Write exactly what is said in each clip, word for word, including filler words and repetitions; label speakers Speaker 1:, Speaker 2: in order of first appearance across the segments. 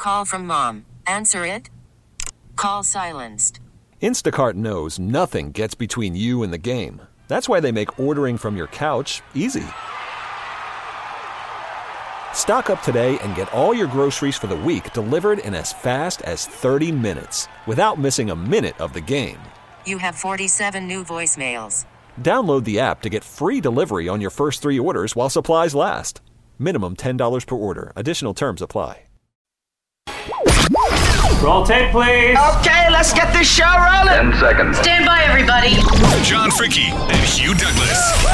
Speaker 1: call from mom. Answer it. Call silenced.
Speaker 2: Instacart knows nothing gets between you and the game. That's why they make ordering from your couch easy. Stock up today and get all your groceries for the week delivered in as fast as thirty minutes without missing a minute of the game.
Speaker 1: You have forty-seven new voicemails.
Speaker 2: Download the app to get free delivery on your first three orders while supplies last. Minimum ten dollars per order. Additional terms apply.
Speaker 3: Roll tape, please.
Speaker 4: Okay, let's get this show rolling.
Speaker 5: Ten seconds.
Speaker 6: Stand by, everybody.
Speaker 7: John Fricke and Hugh Douglas.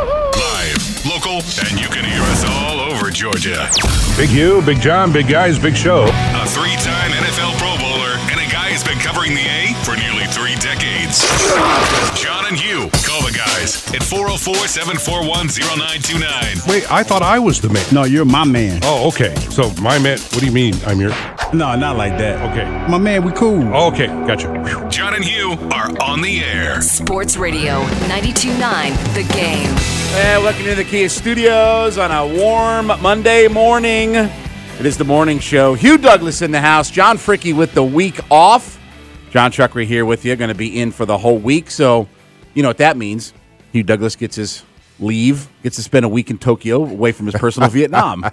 Speaker 7: Live, local, and you can hear us all over Georgia.
Speaker 8: Big Hugh, Big John, big guys, big show.
Speaker 7: A three-time N F L Pro Bowler and a guy who's been covering the A for nearly three decades. John and Hugh, call the guys at four oh four, seven four one, oh nine two nine.
Speaker 8: Wait, I thought I was the man.
Speaker 9: No, you're my man.
Speaker 8: Oh, okay. So my man, what do you mean I'm your?
Speaker 9: No, not like that.
Speaker 8: Okay.
Speaker 9: My man, we cool.
Speaker 8: Oh, okay, gotcha.
Speaker 7: John and Hugh are on the air.
Speaker 6: Sports Radio, ninety-two point nine, The Game.
Speaker 10: And welcome to the Kia Studios on a warm Monday morning. It is the morning show. Hugh Douglas in the house. John Fricke with the week off. John Chuckery here with you. Going to be in for the whole week. So, you know what that means. Hugh Douglas gets his leave, gets to spend a week in Tokyo away from his personal Vietnam.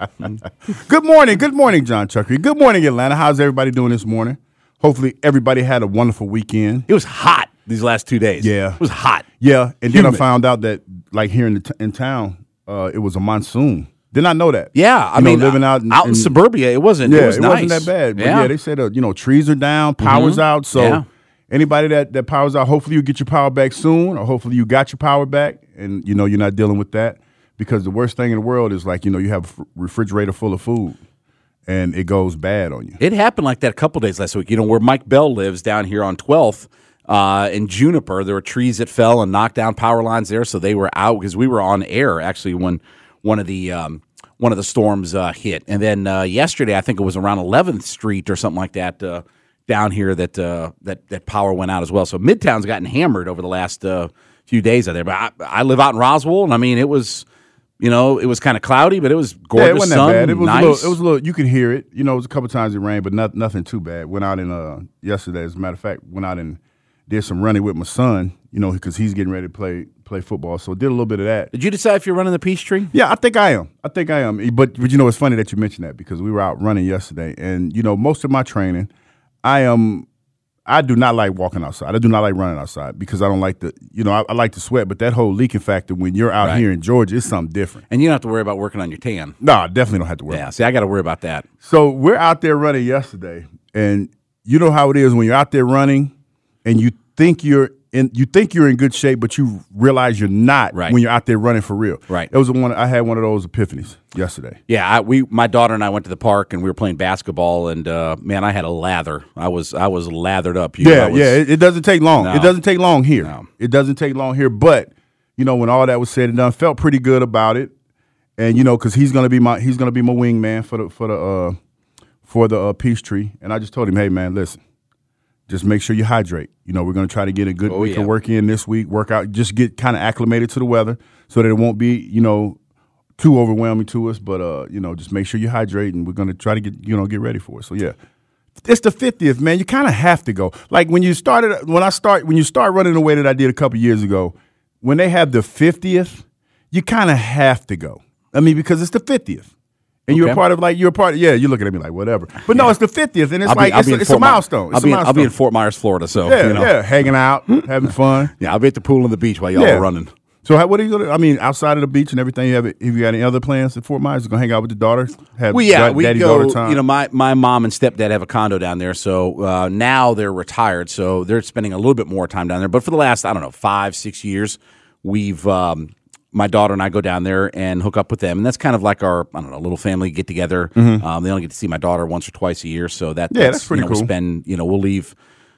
Speaker 9: Good morning. Good morning, John Chuckery. Good morning, Atlanta. How's everybody doing this morning? Hopefully everybody had a wonderful weekend.
Speaker 10: It was hot these last two days.
Speaker 9: Yeah.
Speaker 10: It was hot.
Speaker 9: Yeah, and then
Speaker 10: Humid.
Speaker 9: I found out that, like, here in the t- in town, uh, it was a monsoon. Did not know that.
Speaker 10: Yeah, I
Speaker 9: you
Speaker 10: mean,
Speaker 9: know, living out in,
Speaker 10: out in,
Speaker 9: in
Speaker 10: suburbia, it wasn't.
Speaker 9: Yeah,
Speaker 10: it was
Speaker 9: it
Speaker 10: nice.
Speaker 9: wasn't that bad. But
Speaker 10: yeah.
Speaker 9: yeah, they said uh, you know trees are down, power's
Speaker 10: Mhm.
Speaker 9: out. So
Speaker 10: Yeah.
Speaker 9: anybody that that powers out, hopefully you get your power back soon, or hopefully you got your power back, and you know you're not dealing with that, because the worst thing in the world is, like, you know you have a refrigerator full of food, and it goes bad on you.
Speaker 10: It happened like that a couple days last week. You know, where Mike Bell lives down here on twelfth uh, in Juniper, there were trees that fell and knocked down power lines there, so they were out because we were on air actually when one of the um, one of the storms uh, hit. And then uh, yesterday, I think it was around eleventh Street or something like that uh, down here that uh, that that power went out as well. So Midtown's gotten hammered over the last uh, few days out there. But I, I live out in Roswell, and I mean, it was. You know, it was kind of cloudy, but it was gorgeous.
Speaker 9: Yeah, it wasn't
Speaker 10: sun,
Speaker 9: that bad. It was
Speaker 10: nice.
Speaker 9: a little. It was a little. You could hear it. You know, it was a couple times it rained, but not, nothing too bad. Went out in uh yesterday. As a matter of fact, went out and did some running with my son. You know, because he's getting ready to play play football. So did a little bit of that.
Speaker 10: Did you decide if you're running the Peachtree?
Speaker 9: Yeah, I think I am. I think I am. But but you know, it's funny that you mentioned that, because we were out running yesterday, and you know, most of my training, I am. I do not like walking outside. I do not like running outside because I don't like the, you know, I, I like to sweat, but that whole leaking factor when you're out
Speaker 10: Right.
Speaker 9: here in Georgia is something different.
Speaker 10: And you don't have to worry about working on your tan.
Speaker 9: No, I definitely don't have to worry.
Speaker 10: Yeah, see, I got to worry about that.
Speaker 9: So we're out there running yesterday, and you know how it is when you're out there running and you think you're in, you think you're in good shape, but you realize you're not
Speaker 10: Right.
Speaker 9: when you're out there running for real.
Speaker 10: Right.
Speaker 9: It was the one I had one of those epiphanies yesterday.
Speaker 10: Yeah, I, we, my daughter and I went to the park and we were playing basketball, and uh, man, I had a lather. I was, I was lathered up. You
Speaker 9: Yeah,
Speaker 10: I was,
Speaker 9: yeah. It, it doesn't take long.
Speaker 10: No.
Speaker 9: It doesn't take long here.
Speaker 10: No.
Speaker 9: It doesn't take long here. But you know, when all that was said and done, felt pretty good about it. And you know, because he's gonna be my he's gonna be my wingman for the for the uh, for the uh, Peachtree. And I just told him, hey man, listen, just make sure you hydrate. You know, we're gonna try to get a good
Speaker 10: Oh,
Speaker 9: week
Speaker 10: yeah.
Speaker 9: of work in this week. Work out, just get kind of acclimated to the weather, so that it won't be, you know, too overwhelming to us. But uh, you know, just make sure you hydrate, and we're gonna try to get you know get ready for it. So yeah. It's the fiftieth, man. You kind of have to go. Like when you started, when I start, when you start running the way that I did a couple years ago, when they have the fiftieth, you kind of have to go. I mean, because it's the fiftieth, and you're a
Speaker 10: Okay.
Speaker 9: part of like you're a part. Of, yeah, you're looking at me like whatever, but no, it's the fiftieth, and it's
Speaker 10: I'll be-
Speaker 9: like
Speaker 10: I'll
Speaker 9: it's,
Speaker 10: be
Speaker 9: a,
Speaker 10: in
Speaker 9: it's a
Speaker 10: Fort My-
Speaker 9: milestone. It's
Speaker 10: I'll
Speaker 9: a
Speaker 10: be, in,
Speaker 9: milestone.
Speaker 10: I'll be in Fort Myers, Florida. So
Speaker 9: yeah,
Speaker 10: you know.
Speaker 9: yeah, hanging out, having fun.
Speaker 10: Yeah, I'll be at the pool and the beach while y'all
Speaker 9: Yeah.
Speaker 10: are running.
Speaker 9: So how, what are you gonna? I mean, outside of the beach and everything, you have? Have you got any other plans at Fort Myers? You gonna hang out with the daughter? Have
Speaker 10: Well, yeah,
Speaker 9: dad-
Speaker 10: we
Speaker 9: daddy,
Speaker 10: go.
Speaker 9: daughter time?
Speaker 10: You know, my, my mom and stepdad have a condo down there, so uh, now they're retired, so they're spending a little bit more time down there. But for the last, I don't know, five, six years, we've um, my daughter and I go down there and hook up with them, and that's kind of like our, I don't know, little family get together.
Speaker 9: Mhm.
Speaker 10: Um, they only get to see my daughter once or twice a year, so that
Speaker 9: Yeah, that's pretty
Speaker 10: you know,
Speaker 9: cool.
Speaker 10: We spend, you know, we'll leave.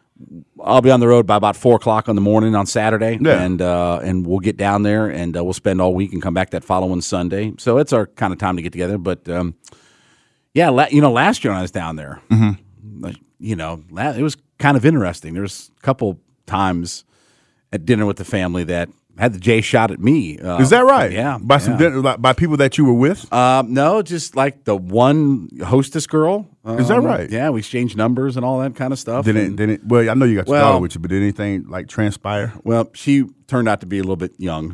Speaker 10: I'll be on the road by about four o'clock in the morning on Saturday,
Speaker 9: Yeah.
Speaker 10: and uh, and we'll get down there and uh, we'll spend all week and come back that following Sunday. So it's our kind of time to get together. But um, yeah, la- you know, last year when I was down there,
Speaker 9: Mm-hmm.
Speaker 10: like, you know, la- it was kind of interesting. There was a couple times at dinner with the family that had the J shot at me. Uh,
Speaker 9: Is that right?
Speaker 10: Yeah.
Speaker 9: By some
Speaker 10: yeah.
Speaker 9: din- by people that you were with?
Speaker 10: Um, no, just like the one hostess girl. Um,
Speaker 9: Is that right?
Speaker 10: Yeah, we exchanged numbers and all that kind of stuff.
Speaker 9: Did it,
Speaker 10: and-
Speaker 9: did it, well, I know you got your
Speaker 10: Well-
Speaker 9: daughter with you, but did anything like transpire?
Speaker 10: well, she turned out to be a little bit young,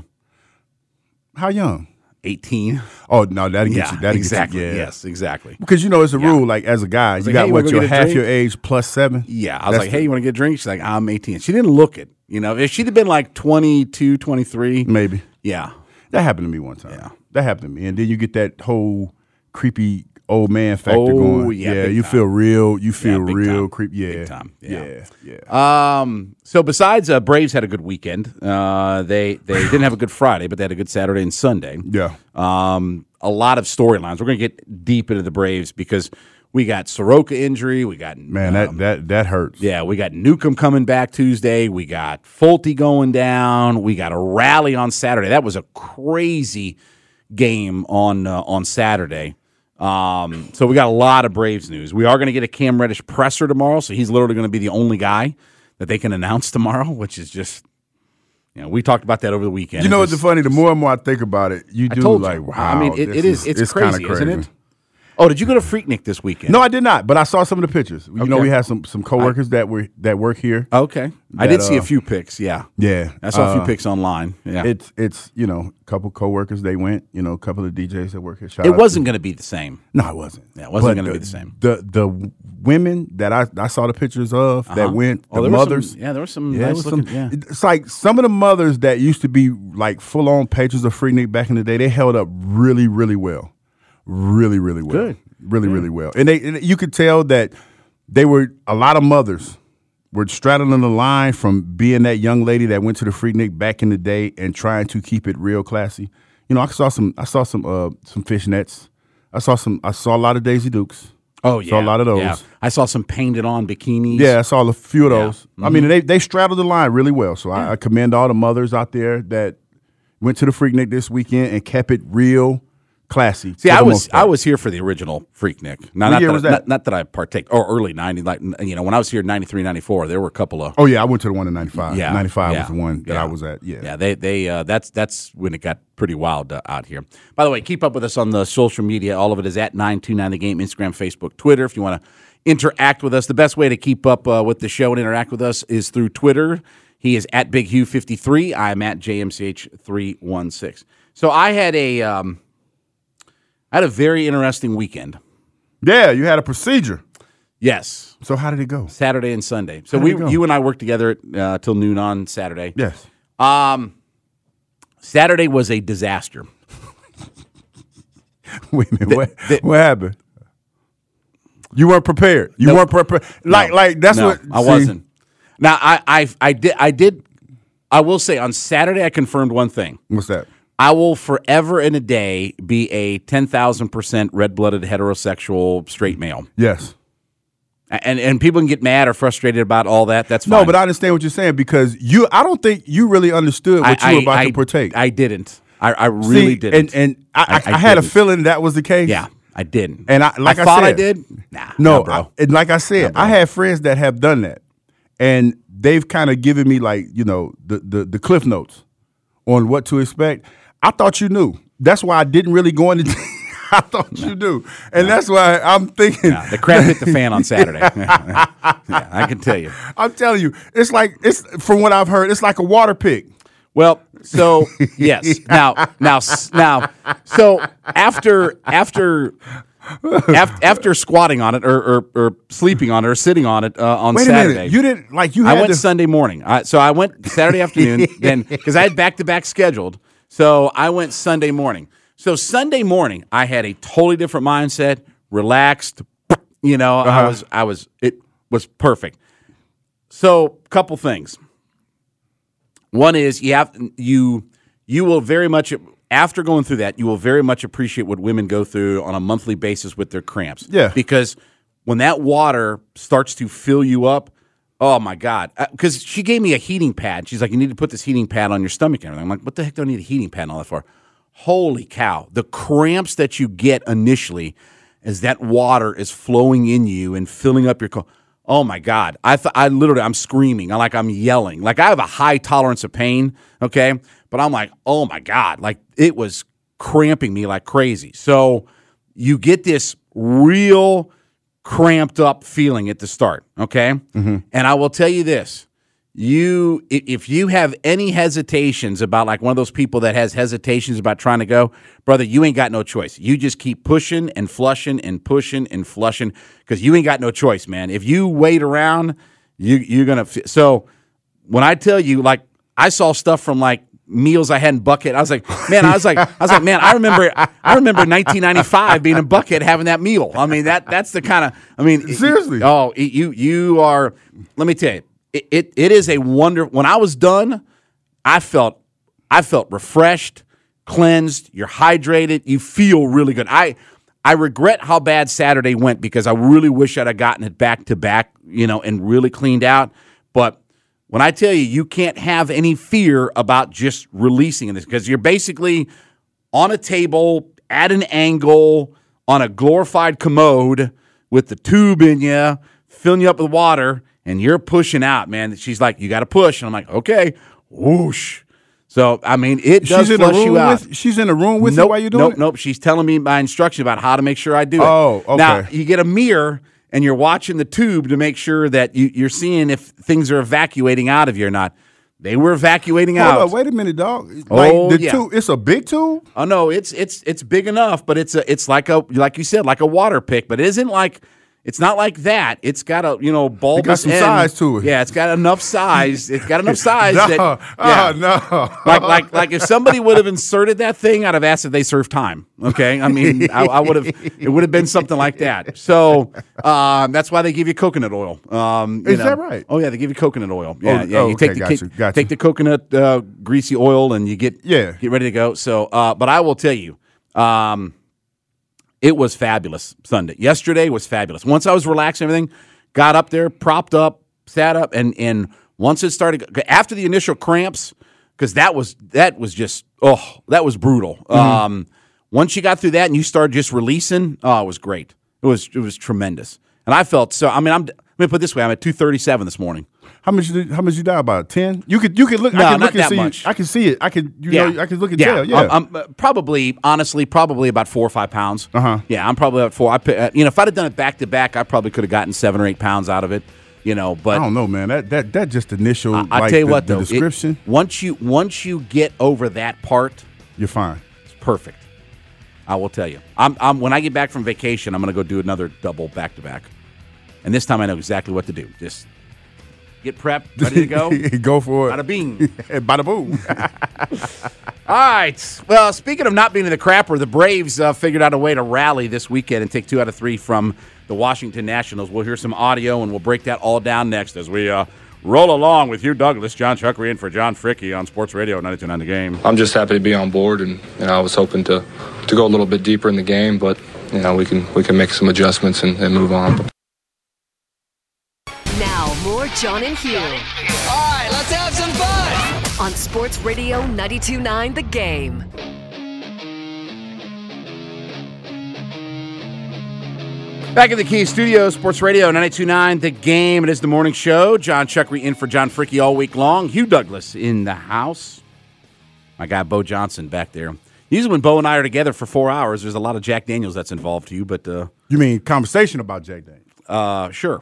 Speaker 9: How young?
Speaker 10: eighteen.
Speaker 9: Oh no, that'll get
Speaker 10: Yeah,
Speaker 9: you. That'll
Speaker 10: exactly.
Speaker 9: Get you, yeah.
Speaker 10: Yes, exactly.
Speaker 9: Because you know it's a
Speaker 10: Yeah.
Speaker 9: rule. Like as a guy, you
Speaker 10: like,
Speaker 9: got
Speaker 10: hey,
Speaker 9: what
Speaker 10: wanna
Speaker 9: your
Speaker 10: get a
Speaker 9: half
Speaker 10: drink?
Speaker 9: your age plus seven.
Speaker 10: Yeah, I was
Speaker 9: That's
Speaker 10: like,
Speaker 9: the-
Speaker 10: hey, you want to get a drink? She's like, I'm eighteen. She didn't look it. You know, if she'd have been like twenty-two, twenty-three,
Speaker 9: maybe
Speaker 10: yeah.
Speaker 9: that happened to me one time.
Speaker 10: Yeah.
Speaker 9: That happened to me, and then you get that whole creepy old man factor
Speaker 10: Oh,
Speaker 9: going.
Speaker 10: yeah,
Speaker 9: yeah,
Speaker 10: big
Speaker 9: you
Speaker 10: time.
Speaker 9: feel real. You feel
Speaker 10: big
Speaker 9: real
Speaker 10: time.
Speaker 9: creepy. Yeah,
Speaker 10: Big time. Yeah.
Speaker 9: yeah, yeah.
Speaker 10: Um. So besides, uh, Braves had a good weekend. Uh, they they didn't have a good Friday, but they had a good Saturday and Sunday.
Speaker 9: Yeah.
Speaker 10: Um. A lot of storylines. We're going to get deep into the Braves because we got Soroka injury. We got
Speaker 9: Man,
Speaker 10: um,
Speaker 9: that that that hurts.
Speaker 10: Yeah, we got Newcomb coming back Tuesday. We got Fulte going down. We got a rally on Saturday. That was a crazy game on uh, on Saturday. Um, so we got a lot of Braves news. We are going to get a Cam Reddish presser tomorrow, so he's literally going to be the only guy that they can announce tomorrow, which is just, you know, we talked about that over the weekend.
Speaker 9: You know what's
Speaker 10: Just-
Speaker 9: funny? The more and more I think about it, you
Speaker 10: I
Speaker 9: do
Speaker 10: told
Speaker 9: like,
Speaker 10: you.
Speaker 9: wow.
Speaker 10: I mean, it,
Speaker 9: this
Speaker 10: it is. It's,
Speaker 9: it's
Speaker 10: crazy,
Speaker 9: kinda
Speaker 10: isn't
Speaker 9: crazy.
Speaker 10: it? Oh, did you go to Freaknik this weekend?
Speaker 9: No, I did not, but I saw some of the pictures. You know,
Speaker 10: Okay.
Speaker 9: we had some some coworkers that were that work here.
Speaker 10: Okay, I
Speaker 9: That,
Speaker 10: did see a
Speaker 9: uh,
Speaker 10: few pics. Yeah,
Speaker 9: Yeah,
Speaker 10: I saw a few
Speaker 9: uh,
Speaker 10: pics online. Yeah,
Speaker 9: It's it's you know a couple coworkers they went. You know, a couple of D Js that work here. Shout
Speaker 10: it
Speaker 9: out
Speaker 10: wasn't
Speaker 9: to-
Speaker 10: going to be the same.
Speaker 9: No, it wasn't.
Speaker 10: Yeah, it wasn't
Speaker 9: But
Speaker 10: gonna be
Speaker 9: the-
Speaker 10: the same.
Speaker 9: The the women that I, I saw the pictures of that
Speaker 10: Uh-huh.
Speaker 9: went,
Speaker 10: Oh,
Speaker 9: the
Speaker 10: there were some-
Speaker 9: mothers.
Speaker 10: yeah, there were some
Speaker 9: Yeah, it
Speaker 10: nice
Speaker 9: was
Speaker 10: looking.
Speaker 9: some-
Speaker 10: yeah.
Speaker 9: It's like some of the mothers that used to be like full on pages of Freaknik back in the day. They held up really, really well, really, really well,
Speaker 10: Good.
Speaker 9: really, really well. And they and you could tell that they were a lot of mothers were straddling the line from being that young lady that went to the Freaknik back in the day and trying to keep it real classy. You know, I saw some, I saw some, uh, some fishnets. I saw some, I saw a lot of Daisy Dukes.
Speaker 10: Oh yeah,
Speaker 9: Saw a lot of those.
Speaker 10: Yeah. I saw some painted on bikinis.
Speaker 9: Yeah, I saw a few of
Speaker 10: Yeah.
Speaker 9: those. I mean, they they straddled the line really well. So I, I commend all the mothers out there that went to the Freaknik this weekend and kept it real classy.
Speaker 10: See,
Speaker 9: for
Speaker 10: I
Speaker 9: the
Speaker 10: was
Speaker 9: most part.
Speaker 10: I was here for the original Freaknik. Now,
Speaker 9: What
Speaker 10: not
Speaker 9: year
Speaker 10: that,
Speaker 9: was
Speaker 10: I-
Speaker 9: that?
Speaker 10: Not, not that I partake or early nineties. Like you know, when I was here in ninety-three, ninety-four, there were a couple of
Speaker 9: Oh yeah, I went to the one in ninety-five.
Speaker 10: yeah,
Speaker 9: ninety-five
Speaker 10: yeah,
Speaker 9: was the one that
Speaker 10: yeah.
Speaker 9: I was at. Yeah.
Speaker 10: Yeah, they they uh, that's that's when it got pretty wild uh, out here. By the way, keep up with us on the social media. All of it is at nine two nine The Game, Instagram, Facebook, Twitter. If you want to interact with us, the best way to keep up uh, with the show and interact with us is through Twitter. He is at Big Hugh fifty-three. I'm at J M C H three one six. So I had a um, I had a very interesting weekend.
Speaker 9: Yeah, you had a procedure.
Speaker 10: Yes,
Speaker 9: So how did it go?
Speaker 10: Saturday and Sunday. So
Speaker 9: How'd
Speaker 10: we
Speaker 9: it go?
Speaker 10: you and I worked together uh, till noon on Saturday.
Speaker 9: Yes.
Speaker 10: Um, Saturday was a disaster.
Speaker 9: Wait a minute. What,
Speaker 10: the-
Speaker 9: what happened? You weren't prepared. You
Speaker 10: Nope.
Speaker 9: weren't prepared. Like
Speaker 10: No.
Speaker 9: like that's
Speaker 10: No,
Speaker 9: what
Speaker 10: I
Speaker 9: see,
Speaker 10: wasn't. Now I, I I did I did I will say on Saturday I confirmed one thing.
Speaker 9: What's that?
Speaker 10: I will forever and a day be a ten thousand percent red blooded heterosexual straight male.
Speaker 9: Yes.
Speaker 10: And and people can get mad or frustrated about all that. That's fine.
Speaker 9: No, but I understand what you're saying because you. I don't think you really understood what
Speaker 10: I,
Speaker 9: you were about
Speaker 10: I,
Speaker 9: to partake.
Speaker 10: I didn't. I, I really
Speaker 9: See,
Speaker 10: didn't.
Speaker 9: And and I, I,
Speaker 10: I- I
Speaker 9: I had a
Speaker 10: didn't.
Speaker 9: feeling that was the case.
Speaker 10: yeah, I didn't.
Speaker 9: And I like I,
Speaker 10: thought I
Speaker 9: said,
Speaker 10: did. Nah,
Speaker 9: No,
Speaker 10: nah, bro.
Speaker 9: I- and like I said, I had friends that have done that, and they've kind of given me like you know the, the the cliff notes on what to expect. I thought you knew. That's why I didn't really go into. I thought you knew, and that's why I'm thinking.
Speaker 10: Nah, the crap hit the fan on Saturday. yeah, I can tell you.
Speaker 9: I'm telling you, it's like it's from what I've heard, it's like a water pick.
Speaker 10: Well, so yes. Now, now, s- now. So after after after, after squatting on it or, or, or sleeping on it or sitting on it uh, on
Speaker 9: Wait
Speaker 10: Saturday,
Speaker 9: a minute, you didn't like you
Speaker 10: I
Speaker 9: had
Speaker 10: went
Speaker 9: to.
Speaker 10: Sunday morning. I, so I went Saturday afternoon, then because I had back to back scheduled. So I went Sunday morning. So Sunday morning, I had a totally different mindset, relaxed. You know, I
Speaker 9: Uh-huh.
Speaker 10: was, I was, it was perfect. So, couple things. One is you have you you will very much after going through that, you will very much appreciate what women go through on a monthly basis with their cramps.
Speaker 9: Yeah.
Speaker 10: Because when that water starts to fill you up, oh my God. Because she gave me a heating pad. She's like, you need to put this heating pad on your stomach and everything. I'm like, what the heck do I need a heating pad and all that for? Holy cow. The cramps that you get initially as that water is flowing in you and filling up your co- oh my God. I th- I literally I'm screaming. I like I'm yelling. Like I have a high tolerance of pain, okay? but I'm like, oh my God, like it was cramping me like crazy. So you get this real cramped up feeling at the start, okay? Mm-hmm. And I will tell you this. You, if you have any hesitations about like one of those people that has hesitations about trying to go, brother, you ain't got no choice. You just keep pushing and flushing and pushing and flushing because you ain't got no choice, man. If you wait around, you, you're going to – so when I tell you, like I saw stuff from like meals I had in Buckhead, I was like, man, I was like, I was like, man, I remember I remember nineteen ninety-five being in Buckhead having that meal. I mean, that that's the kind of – I mean –
Speaker 9: Seriously?
Speaker 10: Oh, you you are – let me tell you. It, it it is a wonder. When I was done, I felt I felt refreshed, cleansed. You're hydrated. You feel really good. I I regret how bad Saturday went because I really wish I'd have gotten it back to back, you know, and really cleaned out. But when I tell you, you can't have any fear about just releasing this because you're basically on a table at an angle on a glorified commode with the tube in you, filling you up with water. And you're pushing out, man. She's like, you got to push. And I'm like, okay, whoosh. So, I mean, it does
Speaker 9: she's
Speaker 10: flush
Speaker 9: in
Speaker 10: you out.
Speaker 9: With, she's in a room with
Speaker 10: nope,
Speaker 9: you while you're doing
Speaker 10: nope,
Speaker 9: it?
Speaker 10: Nope, nope. She's telling me my instruction about how to make sure I do it.
Speaker 9: Oh, okay.
Speaker 10: Now, you get a mirror, and you're watching the tube to make sure that you, you're seeing if things are evacuating out of you or not. They were evacuating
Speaker 9: Hold
Speaker 10: out.
Speaker 9: up, wait a minute, dog. Like
Speaker 10: oh,
Speaker 9: the
Speaker 10: yeah.
Speaker 9: tube, it's a big tube?
Speaker 10: Oh, no, it's it's it's big enough, but it's a, it's like a like you said, like a water pick, but it isn't like It's not like that. It's got a, you know, bulbous
Speaker 9: It got some
Speaker 10: end.
Speaker 9: size to it.
Speaker 10: Yeah, it's got enough size. It's got enough size.
Speaker 9: no,
Speaker 10: that,
Speaker 9: yeah.
Speaker 10: yeah.
Speaker 9: no.
Speaker 10: like, like, like if somebody would have inserted that thing, I'd have asked if they served time. Okay, I mean, I, I would have. It would have been something like that. So um, that's why they give you coconut oil. Um, you
Speaker 9: Is
Speaker 10: know.
Speaker 9: that right?
Speaker 10: Oh yeah, they give you coconut oil. Yeah,
Speaker 9: Oh,
Speaker 10: yeah.
Speaker 9: oh,
Speaker 10: You take
Speaker 9: okay,
Speaker 10: the
Speaker 9: gotcha,
Speaker 10: ki-
Speaker 9: gotcha.
Speaker 10: take the coconut uh, greasy oil, and you get
Speaker 9: Yeah.
Speaker 10: get ready to go. So, uh, but I will tell you. Um, It was fabulous Sunday. Yesterday was fabulous. Once I was relaxed and everything, got up there, propped up, sat up, and and once it started, after the initial cramps, because that was that was just, oh, that was brutal. Mm-hmm. Um, once you got through that and you started just releasing, oh, it was great. It was it was tremendous. And I felt so, I mean, I'm, let me put it this way, I'm at two thirty-seven this morning.
Speaker 9: How much? Did, how much you die about? Ten? You could. You could look.
Speaker 10: No,
Speaker 9: I can
Speaker 10: not
Speaker 9: look and
Speaker 10: that
Speaker 9: see.
Speaker 10: much.
Speaker 9: I can see it. I can. You
Speaker 10: Yeah.
Speaker 9: know. I can look and
Speaker 10: yeah.
Speaker 9: tell. Yeah.
Speaker 10: I'm, I'm uh, probably, honestly, probably about four or five pounds.
Speaker 9: Uh-huh.
Speaker 10: Yeah, I'm probably about four. I, pi- uh, you know, if I'd have done it back to back, I probably could have gotten seven or eight pounds out of it. You know, but
Speaker 9: I don't know, man. That that that just initial.
Speaker 10: I, I
Speaker 9: like,
Speaker 10: tell you
Speaker 9: the,
Speaker 10: what,
Speaker 9: the
Speaker 10: though, it-
Speaker 9: description.
Speaker 10: once you once you get over that part,
Speaker 9: You're fine.
Speaker 10: it's perfect. I will tell you. I'm, I'm when I get back from vacation, I'm going to go do another double back to back, and this time I know exactly what to do. Just get prepped, ready to go.
Speaker 9: Go for it.
Speaker 10: Bada bing.
Speaker 9: Bada boom.
Speaker 10: All right. Well, speaking of not being in the crapper, the Braves uh, figured out a way to rally this weekend and take two out of three from the Washington Nationals. We'll hear some audio, and we'll break that all down next as we uh, roll along with Hugh Douglas, John Chuckery, in for John Fricke on Sports Radio ninety-two point nine The Game.
Speaker 3: I'm just happy to be on board, and you know, I was hoping to, to go a little bit deeper in the game, but you know, we can we can make some adjustments and, and move on.
Speaker 6: Now, more John and Hugh.
Speaker 4: All right, let's have some fun.
Speaker 6: On Sports Radio ninety-two point nine The Game.
Speaker 10: Back in the Key Studio, Sports Radio ninety-two point nine The Game. It is the morning show. John Chuckery in for John Fricke all week long. Hugh Douglas in the house. My guy, Bo Johnson, back there. Usually when Bo and I are together for four hours, there's a lot of Jack Daniels that's involved, Hugh, but... Uh,
Speaker 9: You mean conversation about Jack Daniels?
Speaker 10: uh, sure.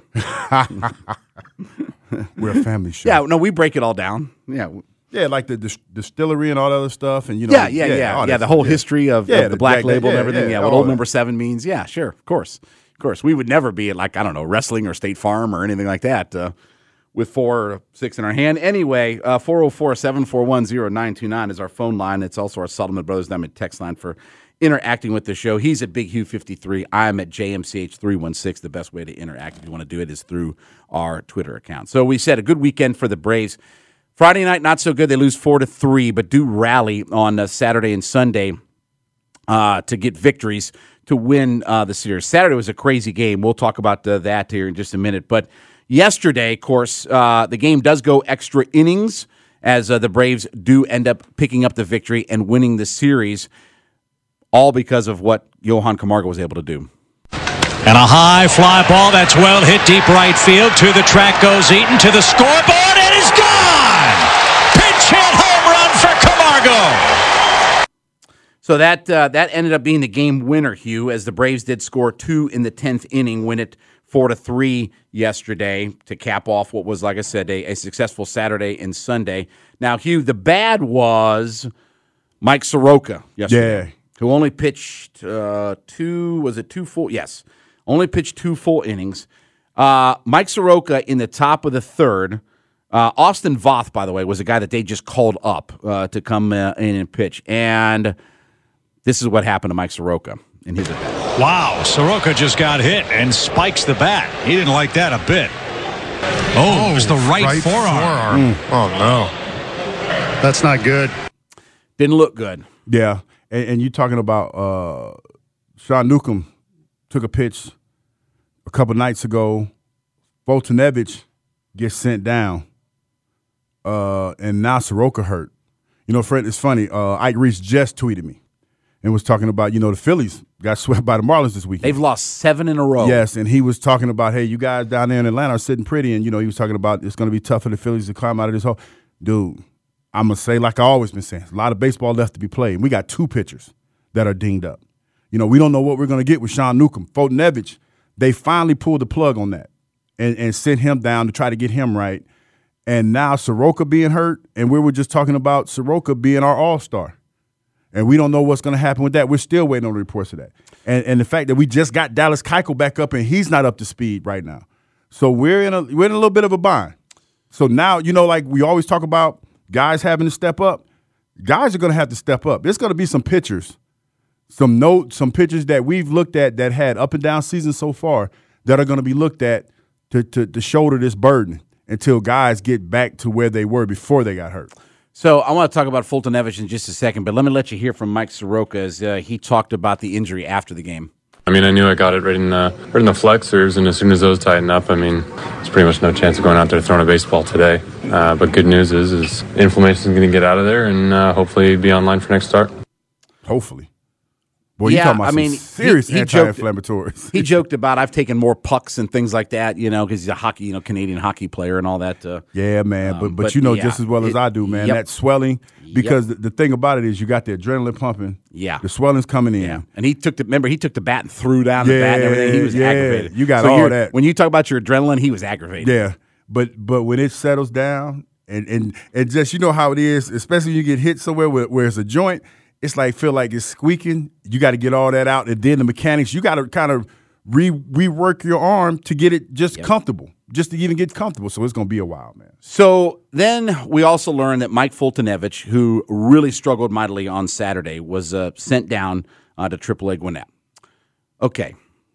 Speaker 9: We're a family show.
Speaker 10: Yeah, no, we break it all down. Yeah,
Speaker 9: Yeah, like the dis- distillery and all that other stuff, and you know.
Speaker 10: Yeah, yeah, yeah,
Speaker 9: all
Speaker 10: yeah.
Speaker 9: that
Speaker 10: the
Speaker 9: stuff,
Speaker 10: whole
Speaker 9: yeah.
Speaker 10: history of,
Speaker 9: Yeah,
Speaker 10: of the black
Speaker 9: Jack-
Speaker 10: label and
Speaker 9: yeah,
Speaker 10: everything.
Speaker 9: yeah,
Speaker 10: Yeah, what
Speaker 9: all
Speaker 10: old
Speaker 9: that.
Speaker 10: number seven means. Yeah, sure, of course, of course. We would never be at like I don't know wrestling or State Farm or anything like that uh, with four or six in our hand. Anyway, uh, four zero four seven four one zero nine two nine is our phone line. It's also our Solomon Brothers Diamond text line for interacting with the show. He's at Big Hugh fifty-three. I'm at J M C H three one six. The best way to interact if you want to do it is through our Twitter account. So we said a good weekend for the Braves. Friday night, not so good. They lose four to three, but do rally on uh, Saturday and Sunday uh, to get victories to win uh, the series. Saturday was a crazy game. We'll talk about uh, that here in just a minute. But yesterday, of course, uh, the game does go extra innings as uh, the Braves do end up picking up the victory and winning the series, all because of what Johan Camargo was able to do.
Speaker 5: And a high fly ball that's well hit deep right field. To the track goes Eaton, to the scoreboard, and it's gone! Pinch hit home run for Camargo! go.
Speaker 10: So that uh, that ended up being the game winner, Hugh, as the Braves did score two in the tenth inning, win it four to three yesterday to cap off what was, like I said, a, a successful Saturday and Sunday. Now, Hugh, the bad was Mike Soroka yesterday,
Speaker 9: Yeah.
Speaker 10: who only pitched uh, two, was it two full? Yes, only pitched two full innings. Uh, Mike Soroka in the top of the third. Uh, Austin Voth, by the way, was a guy that they just called up uh, to come uh, in and pitch. And this is what happened to Mike Soroka in his at-bat.
Speaker 5: Wow, Soroka just got hit and spikes the bat. He didn't like that a bit. Oh, it was the right,
Speaker 11: right
Speaker 5: forearm.
Speaker 11: forearm.
Speaker 10: Mm.
Speaker 11: Oh, no. That's not good.
Speaker 10: Didn't look good.
Speaker 9: Yeah, and, and you're talking about uh, Sean Newcomb took a pitch a couple nights ago. Fultonevich gets sent down, uh, and now Soroka hurt. You know, Fred, it's funny. Uh, Ike Reese just tweeted me and was talking about, you know, the Phillies got swept by the Marlins this weekend.
Speaker 10: They've lost seven in a row.
Speaker 9: Yes, and he was talking about, hey, you guys down there in Atlanta are sitting pretty, and, you know, he was talking about it's going to be tough for the Phillies to climb out of this hole. Dude, I'm going to say, like I always been saying, a lot of baseball left to be played. We got two pitchers that are dinged up. You know, we don't know what we're going to get with Sean Newcomb. Fultonevich, they finally pulled the plug on that and, and sent him down to try to get him right. And now Soroka being hurt, and we were just talking about Soroka being our all-star. And we don't know what's going to happen with that. We're still waiting on the reports of that. And and the fact that we just got Dallas Keuchel back up, and he's not up to speed right now. So we're in a we're in a little bit of a bind. So now, you know, like we always talk about guys having to step up. Guys are going to have to step up. There's going to be some pitchers, some note, some pitchers that we've looked at that had up and down seasons so far that are going to be looked at to, to to shoulder this burden until guys get back to where they were before they got hurt.
Speaker 10: So I want to talk about Fultonevich in just a second, but let me let you hear from Mike Soroka as uh, he talked about the injury after the game.
Speaker 3: I mean, I knew I got it right in the right in the flexors, and as soon as those tighten up, I mean, there's pretty much no chance of going out there throwing a baseball today. Uh, but good news is, is inflammation is going to get out of there, and uh, hopefully be online for next start.
Speaker 9: Hopefully. Boy, you
Speaker 10: yeah,
Speaker 9: talking about
Speaker 10: I mean,
Speaker 9: some serious
Speaker 10: he, he
Speaker 9: anti-inflammatories.
Speaker 10: Joked, he joked about I've taken more pucks and things like that, you know, because he's a hockey, you know, Canadian hockey player and all that. Uh,
Speaker 9: yeah, man, but,
Speaker 10: um,
Speaker 9: but
Speaker 10: but
Speaker 9: you know
Speaker 10: yeah,
Speaker 9: just as well as
Speaker 10: it,
Speaker 9: I do, man,
Speaker 10: yep.
Speaker 9: that swelling, because
Speaker 10: Yep.
Speaker 9: the, the thing about it is you got the adrenaline pumping.
Speaker 10: Yeah.
Speaker 9: The swelling's coming in.
Speaker 10: Yeah, and he took the remember he took the bat and threw down the
Speaker 9: Yeah,
Speaker 10: bat and everything. He was
Speaker 9: yeah,
Speaker 10: aggravated.
Speaker 9: you got
Speaker 10: So
Speaker 9: all
Speaker 10: you're-
Speaker 9: that.
Speaker 10: When you talk about your adrenaline, he was aggravated.
Speaker 9: Yeah, but but when it settles down and and, and just, you know how it is, especially when you get hit somewhere where, where it's a joint, it's like feel like it's squeaking. You got to get all that out, and then the mechanics, you got to kind of re rework your arm to get it just
Speaker 10: Yep.
Speaker 9: comfortable, just to even get comfortable. So it's going to be a while, man.
Speaker 10: So then we also learned that Mike Fultonevich, who really struggled mightily on Saturday, was uh, sent down uh, to triple A Gwinnett. Okay.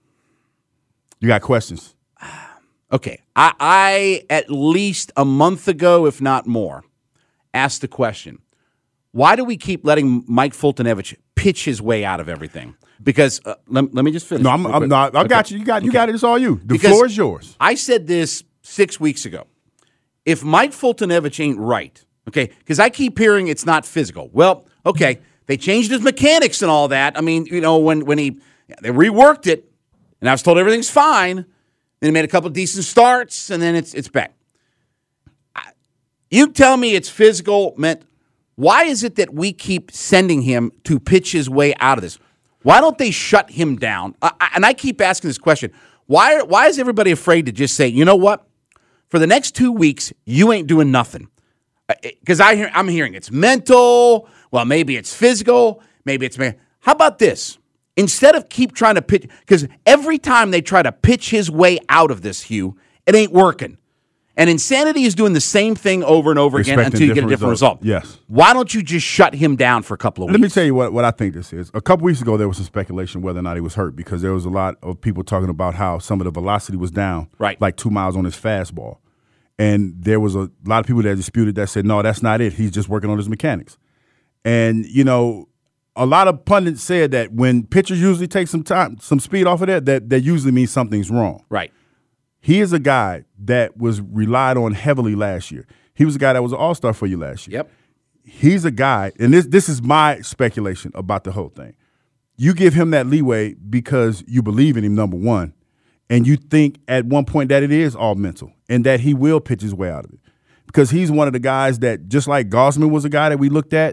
Speaker 9: You got questions?
Speaker 10: Okay. I, I, at least a month ago, if not more, asked the question, why do we keep letting Mike Fultonevich pitch his way out of everything? Because, uh, let, let me just finish.
Speaker 9: No, I'm,
Speaker 10: real
Speaker 9: I'm
Speaker 10: quick.
Speaker 9: not. I got
Speaker 10: Okay.
Speaker 9: you. You got you
Speaker 10: Okay.
Speaker 9: got it. It's all you. The
Speaker 10: Because
Speaker 9: floor is yours.
Speaker 10: I said this six weeks ago. If Mike Fultonevich ain't right, okay, because I keep hearing it's not physical. Well, okay, they changed his mechanics and all that. I mean, you know, when when he they reworked it, and I was told everything's fine. Then he made a couple decent starts, and then it's it's back. I, you tell me it's physical meant. Why is it that we keep sending him to pitch his way out of this? Why don't they shut him down? I, I, and I keep asking this question. Why, why is everybody afraid to just say, you know what? For the next two weeks, you ain't doing nothing. Because I hear, I'm hearing it's mental. Well, maybe it's physical. Maybe it's... How about this? Instead of keep trying to pitch... Because every time they try to pitch his way out of this, Hugh, it ain't working. And insanity is doing the same thing over and over again
Speaker 9: Expecting
Speaker 10: until you get a
Speaker 9: different
Speaker 10: different
Speaker 9: results.
Speaker 10: result.
Speaker 9: Yes.
Speaker 10: Why don't you just shut him down for a couple of weeks?
Speaker 9: Let me tell you what, what I think this is. A couple weeks ago, there was some speculation whether or not he was hurt because there was a lot of people talking about how some of the velocity was down,
Speaker 10: Right.
Speaker 9: like two miles on his fastball. And there was a lot of people that disputed that, said, no, that's not it. He's just working on his mechanics. And, you know, a lot of pundits said that when pitchers usually take some time, some speed off of that, that, that usually means something's wrong.
Speaker 10: Right.
Speaker 9: He is a guy that was relied on heavily last year. He was a guy that was an all-star for you last year.
Speaker 10: Yep.
Speaker 9: He's a guy, and this this is my speculation about the whole thing. You give him that leeway because you believe in him, number one, and you think at one point that it is all mental and that he will pitch his way out of it. Because he's one of the guys that, just like Gosman was a guy that we looked at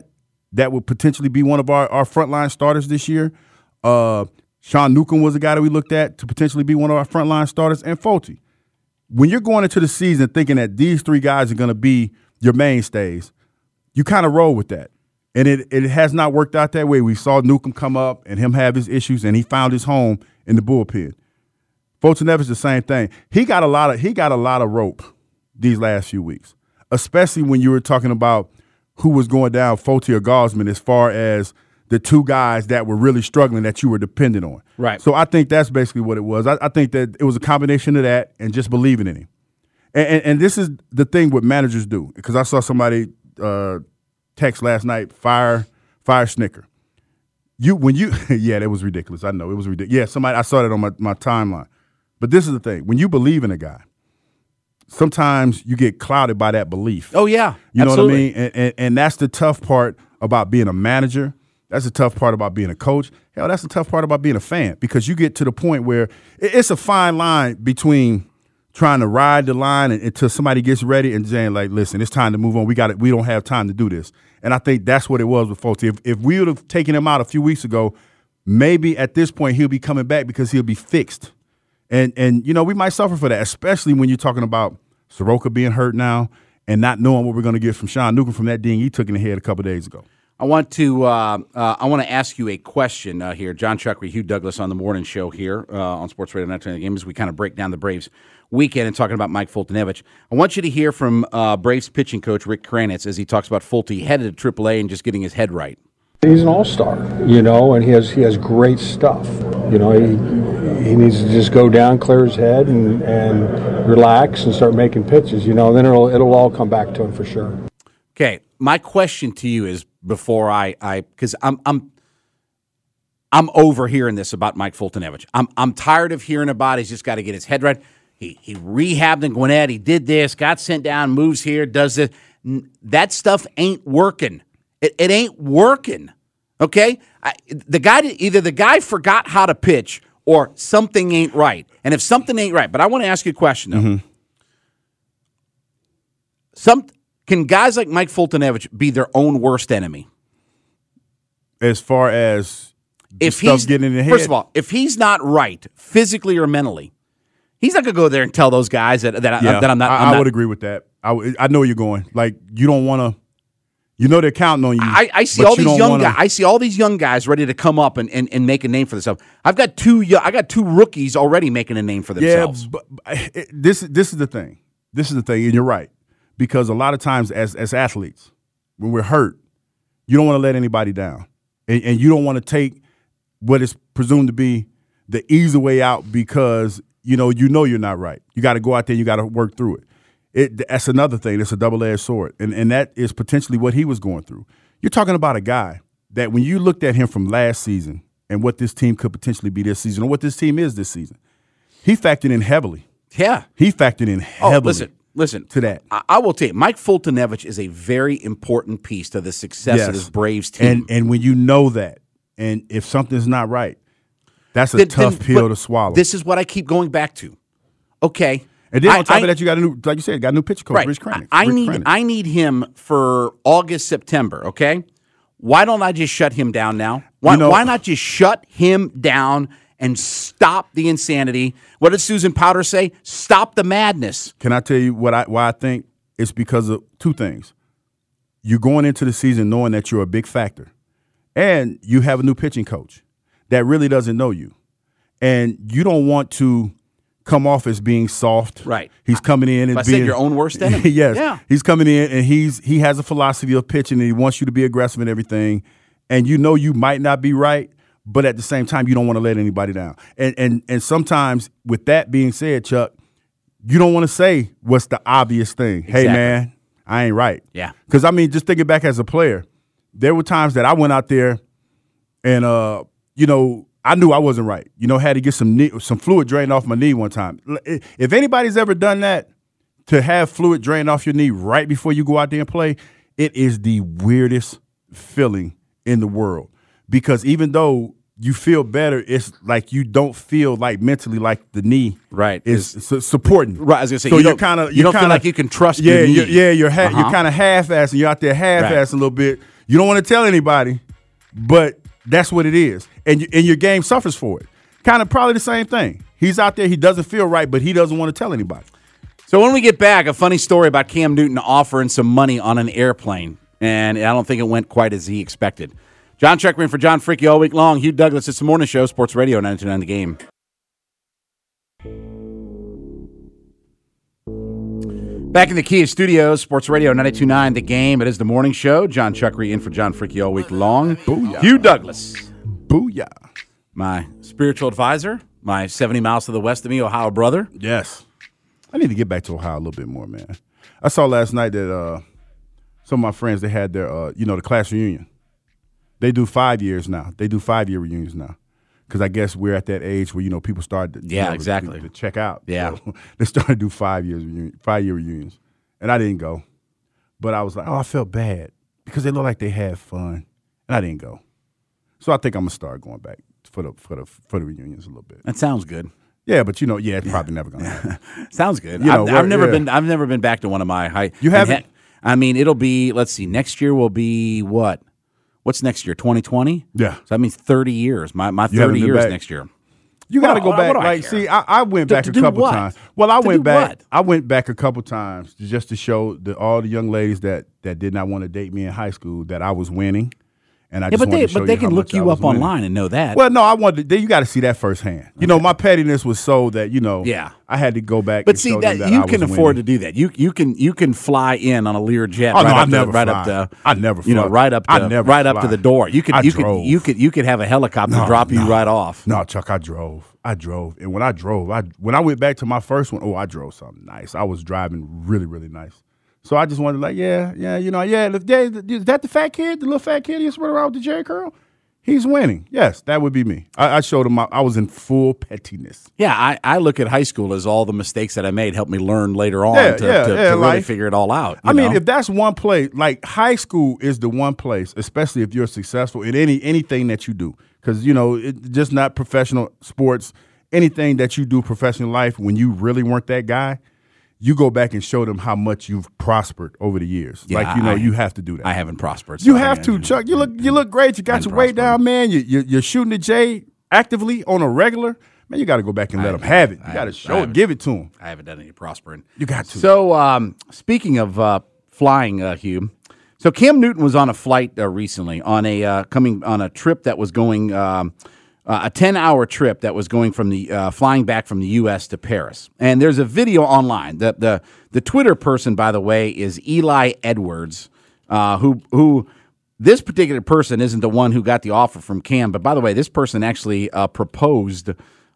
Speaker 9: that would potentially be one of our, our frontline starters this year. Uh, Sean Newcomb was a guy that we looked at to potentially be one of our frontline starters, and Fulty. When you're going into the season thinking that these three guys are going to be your mainstays, you kind of roll with that. And it, it has not worked out that way. We saw Newcomb come up and him have his issues, and he found his home in the bullpen. Fulton Evans, the same thing. He got a lot of he got a lot of rope these last few weeks, especially when you were talking about who was going down, Fulty or Gausman, as far as the two guys that were really struggling that you were dependent on.
Speaker 10: Right.
Speaker 9: So I think that's basically what it was. I, I think that it was a combination of that and just believing in him. And, and, and this is the thing what managers do, because I saw somebody uh, text last night, fire, fire Snicker. You when you yeah, that was ridiculous. I know it was ridiculous. Yeah, somebody I saw that on my, my timeline. But this is the thing: when you believe in a guy, sometimes you get clouded by that belief.
Speaker 10: Oh yeah,
Speaker 9: you know
Speaker 10: absolutely.
Speaker 9: what I mean. And, and and that's the tough part about being a manager. That's the tough part about being a coach. Hell, that's the tough part about being a fan, because you get to the point where it, it's a fine line between trying to ride the line until somebody gets ready and saying, like, listen, it's time to move on. We got it. We don't have time to do this. And I think that's what it was with Fulty. If, if we would have taken him out a few weeks ago, maybe at this point he'll be coming back because he'll be fixed. And, and you know, we might suffer for that, especially when you're talking about Soroka being hurt now and not knowing what we're going to get from Sean Newcomb from that ding he took in the head a couple days ago.
Speaker 10: I want to uh, uh, I want to ask you a question uh, here. John Chuckery, Hugh Douglas on the morning show here uh, on Sports Radio ninety-two nine The Game as we kind of break down the Braves weekend and talking about Mike Fultonevich. I want you to hear from uh, Braves pitching coach Rick Kranitz as he talks about Fulty headed to triple A and just getting his head right.
Speaker 12: He's an all-star, you know, and he has he has great stuff. You know, he he needs to just go down, clear his head, and, and relax and start making pitches. You know, then it'll it'll all come back to him for sure.
Speaker 10: Okay, my question to you is before I I because I'm I'm I'm over hearing this about Mike Fultonevich. I'm I'm tired of hearing about it. He's just got to get his head right. He he rehabbed in Gwinnett. He did this, got sent down, moves here, does this. That stuff ain't working. It, it ain't working. Okay, I, the guy either the guy forgot how to pitch or something ain't right. And if something ain't right, but I want to ask you a question though. Mm-hmm. Some can guys like Mike Fultonevich be their own worst enemy?
Speaker 9: As far as
Speaker 10: if
Speaker 9: stuff
Speaker 10: he's
Speaker 9: getting in the head?
Speaker 10: First of all, if he's not right physically or mentally, he's not gonna go there and tell those guys that that,
Speaker 9: yeah,
Speaker 10: I, that I'm not.
Speaker 9: I,
Speaker 10: I'm
Speaker 9: I
Speaker 10: not,
Speaker 9: would agree with that. I, w- I know where you're going. Like, you don't want to. You know they're counting on you.
Speaker 10: I, I see all these young wanna... guys. I see all these young guys ready to come up and, and, and make a name for themselves. I've got two. I got two rookies already making a name for themselves.
Speaker 9: Yeah, but it, this this is the thing. This is the thing, and you're right, because a lot of times as as athletes, when we're hurt, you don't want to let anybody down, and, and you don't want to take what is presumed to be the easy way out because you know you know you're not right. You got to go out there. You got to work through it. It, that's another thing. It's a double-edged sword, and and that is potentially what he was going through. You're talking about a guy that when you looked at him from last season and what this team could potentially be this season or what this team is this season, he factored in heavily.
Speaker 10: Yeah.
Speaker 9: He factored in heavily
Speaker 10: oh, listen, listen.
Speaker 9: to that.
Speaker 10: I, I will tell you, Mike Fultonevich is a very important piece to the success
Speaker 9: yes.
Speaker 10: of this Braves team.
Speaker 9: And, and when you know that, and if something's not right, that's a
Speaker 10: then,
Speaker 9: tough
Speaker 10: then,
Speaker 9: pill to swallow.
Speaker 10: This is what I keep going back to. Okay.
Speaker 9: And then on
Speaker 10: I,
Speaker 9: top
Speaker 10: I,
Speaker 9: of that, you got a new, like you said, got a new pitcher coach,
Speaker 10: right.
Speaker 9: Rich Kranitz.
Speaker 10: I
Speaker 9: Rich
Speaker 10: need
Speaker 9: Kranitz.
Speaker 10: I need him for August, September, okay? Why don't I just shut him down now? Why,
Speaker 9: you know,
Speaker 10: why not just shut him down and stop the insanity? What did Susan Powder say? Stop the madness.
Speaker 9: Can I tell you what I why I think? It's because of two things. You're going into the season knowing that you're a big factor, and you have a new pitching coach that really doesn't know you, and you don't want to come off as being soft.
Speaker 10: Right.
Speaker 9: He's coming in and
Speaker 10: I
Speaker 9: being
Speaker 10: said your own worst enemy.
Speaker 9: yes.
Speaker 10: Yeah.
Speaker 9: He's coming in and he's he has a philosophy of pitching and he wants you to be aggressive and everything. And you know you might not be right, but at the same time you don't want to let anybody down. And and and sometimes with that being said, Chuck, you don't want to say what's the obvious thing.
Speaker 10: Exactly.
Speaker 9: Hey man, I ain't right.
Speaker 10: Yeah.
Speaker 9: Because I mean, just thinking back as a player, there were times that I went out there and uh, you know, I knew I wasn't right. You know, had to get some knee, some fluid drained off my knee one time. If anybody's ever done that, to have fluid drained off your knee right before you go out there and play, it is the weirdest feeling in the world. Because even though you feel better, it's like you don't feel like mentally like the knee
Speaker 10: right
Speaker 9: is su- supporting.
Speaker 10: Right, I was gonna say
Speaker 9: so
Speaker 10: you
Speaker 9: you're
Speaker 10: don't,
Speaker 9: kind of
Speaker 10: you don't feel like you can trust
Speaker 9: yeah,
Speaker 10: your knee.
Speaker 9: You're, yeah, you're ha-
Speaker 10: uh-huh.
Speaker 9: you're kind of half-assing. You're out there half-assing
Speaker 10: right.
Speaker 9: a little bit. You don't want to tell anybody, but that's what it is. And, you, and your game suffers for it. Kind of probably the same thing. He's out there, he doesn't feel right, but he doesn't want to tell anybody.
Speaker 10: So when we get back, a funny story about Cam Newton offering some money on an airplane, and I don't think it went quite as he expected. John Chuckery in for John Fricke all week long. Hugh Douglas, it's the morning show, Sports Radio ninety-two point nine The Game. Back in the Kia Studios, Sports Radio ninety-two point nine The Game. It is the morning show. John Chuckery in for John Fricke all week long.
Speaker 9: Booyah.
Speaker 10: Hugh Douglas.
Speaker 9: Booyah.
Speaker 10: My spiritual advisor, my seventy miles to the west of me, Ohio brother.
Speaker 9: Yes. I need to get back to Ohio a little bit more, man. I saw last night that uh, some of my friends, they had their, uh, you know, the class reunion. They do five years now. They do five-year reunions now. Because I guess we're at that age where, you know, people start to,
Speaker 10: yeah,
Speaker 9: you know,
Speaker 10: exactly.
Speaker 9: to, to check out.
Speaker 10: Yeah.
Speaker 9: So they started to do five years reunion, five-year reunions. And I didn't go. But I was like, oh, I felt bad because they looked like they had fun. And I didn't go. So I think I'm going to start going back for the for the, for the reunions a little bit.
Speaker 10: That sounds good.
Speaker 9: Yeah, but you know, yeah, it's probably never going to happen.
Speaker 10: Sounds good.
Speaker 9: You know,
Speaker 10: I've, I've never
Speaker 9: yeah.
Speaker 10: been I've never been back to one of my high.
Speaker 9: You haven't?
Speaker 10: He- I mean, it'll be, let's see, next year will be what? What's next year? twenty twenty?
Speaker 9: Yeah.
Speaker 10: So that means thirty years. My my
Speaker 9: You haven't
Speaker 10: thirty
Speaker 9: been
Speaker 10: years
Speaker 9: back?
Speaker 10: next year.
Speaker 9: You got to
Speaker 10: What-
Speaker 9: go back.
Speaker 10: what do I
Speaker 9: Like,
Speaker 10: care?
Speaker 9: see, I, I went
Speaker 10: To-
Speaker 9: back
Speaker 10: to
Speaker 9: a
Speaker 10: do
Speaker 9: couple
Speaker 10: what?
Speaker 9: times. Well, I
Speaker 10: To
Speaker 9: went
Speaker 10: do
Speaker 9: back.
Speaker 10: what?
Speaker 9: I went back a couple times just to show the, all the young ladies that that did not want to date me in high school that I was winning. And I
Speaker 10: Yeah,
Speaker 9: just
Speaker 10: but
Speaker 9: wanted
Speaker 10: they
Speaker 9: to show
Speaker 10: but they
Speaker 9: you how
Speaker 10: can look
Speaker 9: much I
Speaker 10: you
Speaker 9: was
Speaker 10: up
Speaker 9: winning.
Speaker 10: online and know that.
Speaker 9: Well, no, I wanted. To, you got to see that firsthand. You know, my pettiness was so that you know.
Speaker 10: Yeah.
Speaker 9: I had to go back.
Speaker 10: But
Speaker 9: and
Speaker 10: see
Speaker 9: show
Speaker 10: that,
Speaker 9: them that
Speaker 10: you
Speaker 9: I
Speaker 10: can
Speaker 9: was
Speaker 10: afford
Speaker 9: winning.
Speaker 10: to do that. You you can you can fly in on a Lear jet.
Speaker 9: Oh,
Speaker 10: right
Speaker 9: no,
Speaker 10: up
Speaker 9: I
Speaker 10: to,
Speaker 9: never
Speaker 10: right
Speaker 9: fly.
Speaker 10: up to
Speaker 9: I never
Speaker 10: you know
Speaker 9: fly.
Speaker 10: right up to
Speaker 9: I never
Speaker 10: right up to
Speaker 9: fly.
Speaker 10: the door. You could
Speaker 9: I
Speaker 10: you
Speaker 9: drove.
Speaker 10: could you could you could have a helicopter
Speaker 9: No,
Speaker 10: drop you
Speaker 9: no.
Speaker 10: right off.
Speaker 9: No, Chuck, I drove. I drove, and when I drove, I when I went back to my first one, oh, I drove something nice. I was driving really, really nice. So I just wanted to like, yeah, yeah, you know, yeah. If they, is that the fat kid, the little fat kid he's running around with the Jerry curl? He's winning. Yes, that would be me. I, I showed him my, I was in full pettiness.
Speaker 10: Yeah, I, I look at high school as all the mistakes that I made helped me learn later on
Speaker 9: Yeah,
Speaker 10: to,
Speaker 9: yeah,
Speaker 10: to,
Speaker 9: yeah,
Speaker 10: to really
Speaker 9: life.
Speaker 10: figure it all out.
Speaker 9: I
Speaker 10: you
Speaker 9: mean,
Speaker 10: know?
Speaker 9: if that's one place, like high school is the one place, especially if you're successful in any anything that you do, because you know, it, just not professional sports, anything that you do professional life. When you really weren't that guy, you go back and show them how much you've prospered over the years.
Speaker 10: Yeah,
Speaker 9: like you know,
Speaker 10: I-
Speaker 9: you have to do that.
Speaker 10: I haven't prospered.
Speaker 9: You
Speaker 10: so I
Speaker 9: have
Speaker 10: think I-
Speaker 9: to, Chuck. You look, you look great. You got your weight down, man. You, you, you're shooting the J actively on a regular. Man, you got to go back and let them have it. You got to show it, give it to them.
Speaker 10: I haven't done any prospering.
Speaker 9: You got to.
Speaker 10: So, um, speaking of uh, flying, uh, Hugh, so Cam Newton was on a flight uh, recently on a uh, coming on a trip that was going um, uh, a ten-hour trip that was going from the uh, flying back from the U S to Paris. And there's a video online. The the the Twitter person, by the way, is Eli Edwards, uh, who who. This particular person isn't the one who got the offer from Cam, but by the way, this person actually uh, proposed.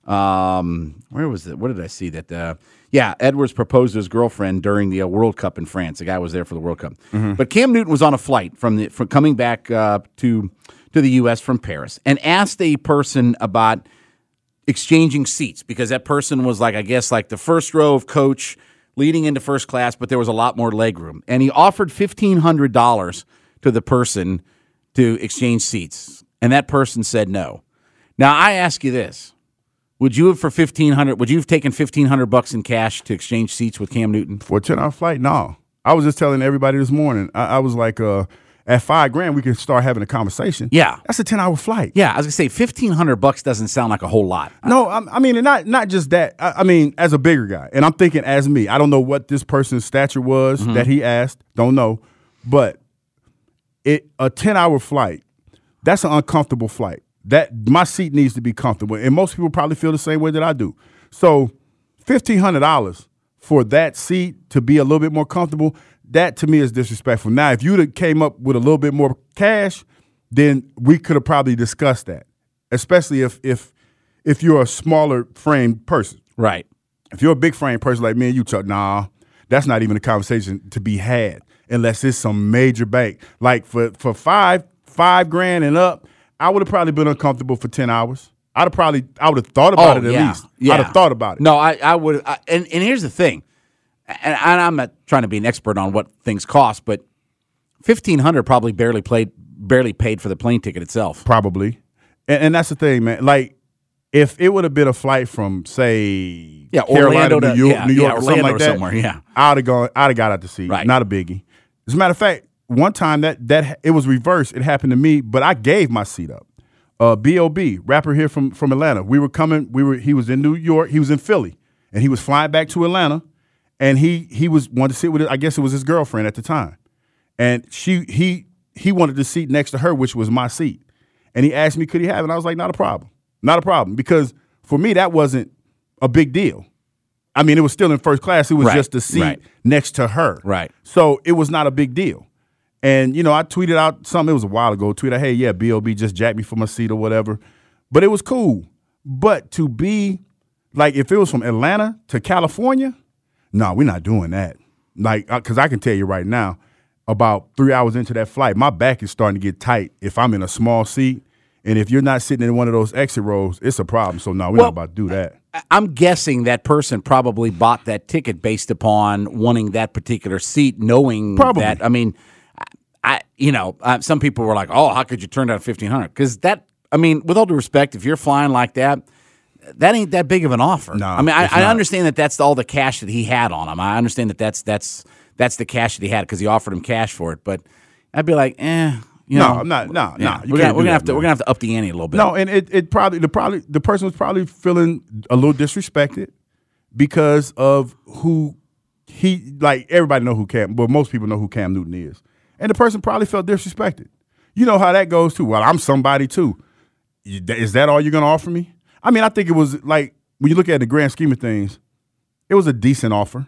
Speaker 10: Um, where was it? What did I see that? Uh, yeah, Edwards proposed to his girlfriend during the uh, World Cup in France. The guy was there for the World Cup.
Speaker 9: Mm-hmm.
Speaker 10: But Cam Newton was on a flight from the from coming back uh, to to the U S from Paris and asked a person about exchanging seats because that person was like, I guess, like the first row of coach leading into first class, but there was a lot more leg room, and he offered fifteen hundred dollars to the person to exchange seats, and that person said no. Now I ask you this: would you have for fifteen hundred? Would you have taken fifteen hundred bucks in cash to exchange seats with Cam Newton
Speaker 9: for a ten-hour flight? No, I was just telling everybody this morning. I, I was like, uh, at five grand, we can start having a conversation.
Speaker 10: Yeah,
Speaker 9: that's a ten-hour flight.
Speaker 10: Yeah, I was gonna say fifteen hundred bucks doesn't sound like a whole lot.
Speaker 9: No, I, I mean, and not not just that. I, I mean, as a bigger guy, and I'm thinking as me. I don't know what this person's stature was
Speaker 10: Mm-hmm.
Speaker 9: that he asked. Don't know, but it a ten-hour flight. That's an uncomfortable flight. That my seat needs to be comfortable, and most people probably feel the same way that I do. So, fifteen hundred dollars for that seat to be a little bit more comfortable. That to me is disrespectful. Now, if you'd have came up with a little bit more cash, then we could have probably discussed that. Especially if if if you're a smaller frame person.
Speaker 10: Right.
Speaker 9: If you're a big frame person like me and you, Chuck, nah, that's not even a conversation to be had unless it's some major bank. Like for, for five, five grand and up, I would have probably been uncomfortable for ten hours. I'd have probably I would have thought about
Speaker 10: Oh,
Speaker 9: it at
Speaker 10: yeah.
Speaker 9: least.
Speaker 10: Yeah.
Speaker 9: I'd have thought about it.
Speaker 10: No, I, I would. I, and, and here's the thing, and, and I'm not trying to be an expert on what things cost, but fifteen hundred probably barely played, barely paid for the plane ticket itself.
Speaker 9: Probably, and, and that's the thing, man. Like, if it would have been a flight from, say,
Speaker 10: Yeah,
Speaker 9: Carolina,
Speaker 10: Orlando
Speaker 9: New
Speaker 10: to-
Speaker 9: York,
Speaker 10: yeah,
Speaker 9: New
Speaker 10: yeah,
Speaker 9: York, or something
Speaker 10: Orlando
Speaker 9: like
Speaker 10: or
Speaker 9: that,
Speaker 10: somewhere, yeah.
Speaker 9: I'd have gone. I'd have got out the seat.
Speaker 10: Right.
Speaker 9: Not a biggie. As a matter of fact, one time that that it was reversed. It happened to me, but I gave my seat up. Uh, B O B rapper here from from Atlanta. We were coming. We were. He was in New York. He was in Philly, and he was flying back to Atlanta. And he he was wanted to sit with. I guess it was his girlfriend at the time, and she he he wanted the seat next to her, which was my seat. And he asked me, could he have it? And I was like, not a problem, not a problem, because for me that wasn't a big deal. I mean, it was still in first class. It was
Speaker 10: right,
Speaker 9: just the seat
Speaker 10: right.
Speaker 9: next to her.
Speaker 10: Right.
Speaker 9: So it was not a big deal. And, you know, I tweeted out something, it was a while ago, tweeted, hey, yeah, B O B just jacked me for my seat or whatever. But it was cool. But to be, like, if it was from Atlanta to California, no, we're not doing that. Like, because I can tell you right now, about three hours into that flight, my back is starting to get tight if I'm in a small seat. And if you're not sitting in one of those exit rows, it's a problem. So, no, we're
Speaker 10: well,
Speaker 9: not about to do that.
Speaker 10: I'm guessing that person probably bought that ticket based upon wanting that particular seat, knowing
Speaker 9: Probably.
Speaker 10: that. I mean, I you know, uh, some people were like, "Oh, how could you turn down fifteen hundred?" Because that, I mean, with all due respect, if you're flying like that, that ain't that big of an offer.
Speaker 9: No,
Speaker 10: I mean, I,
Speaker 9: it's
Speaker 10: I
Speaker 9: not.
Speaker 10: understand that that's all the cash that he had on him. I understand that that's that's that's the cash that he had because he offered him cash for it. But I'd be like, eh. You
Speaker 9: no,
Speaker 10: know,
Speaker 9: I'm not. No,
Speaker 10: yeah.
Speaker 9: no. you
Speaker 10: We're
Speaker 9: can't
Speaker 10: gonna,
Speaker 9: do
Speaker 10: we're gonna
Speaker 9: that,
Speaker 10: have to
Speaker 9: man.
Speaker 10: we're gonna have to up the ante a little bit.
Speaker 9: No, and it, it probably the probably the person was probably feeling a little disrespected because of who he like. Everybody know who Cam, but most people know who Cam Newton is, and the person probably felt disrespected. You know how that goes too. Well, I'm somebody too. Is that all you're gonna offer me? I mean, I think it was like when you look at the grand scheme of things, it was a decent offer,